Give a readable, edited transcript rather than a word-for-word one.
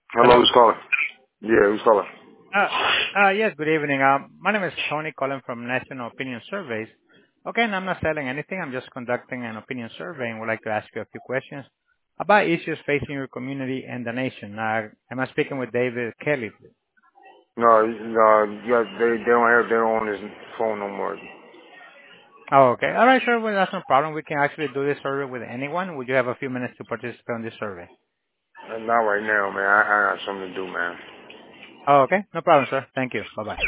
Hello, Hello? who's calling? Yeah, who's calling? Yes, good evening. My name is Tony calling from National Opinion Surveys. Okay, and I'm not selling anything. I'm just conducting an opinion survey and would like to ask you a few questions about issues facing your community and the nation. Am I speaking with David Kelly? No, yeah, they don't have their own his phone no more. Oh, okay. All right, sure. Well, that's no problem. We can actually do this survey with anyone. Would you have a few minutes to participate in this survey? Not right now, man. I got something to do, man. Oh, okay. No problem, sir. Thank you. Bye-bye.